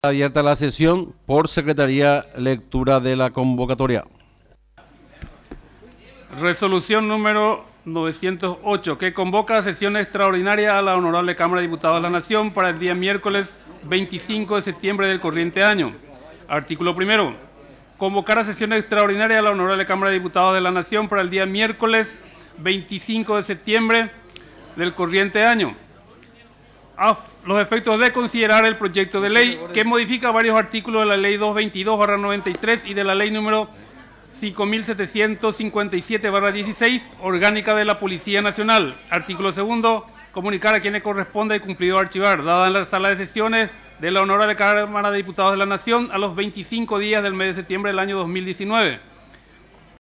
Abierta la sesión. Por secretaría, lectura de la convocatoria. Resolución número 908, que convoca a sesión extraordinaria a la Honorable Cámara de Diputados de la Nación para el día miércoles 25 de septiembre del corriente año. Artículo primero. Convocar a sesión extraordinaria a la Honorable Cámara de Diputados de la Nación para el día miércoles 25 de septiembre del corriente año. A los efectos de considerar el proyecto de ley que modifica varios artículos de la Ley 222/93 y de la Ley número 5757/16, orgánica de la Policía Nacional. Artículo segundo. Comunicar a quienes corresponda y cumplido archivar, dada en la sala de sesiones de la Honorable Cámara de Diputados de la Nación a los 25 días del mes de septiembre del año 2019.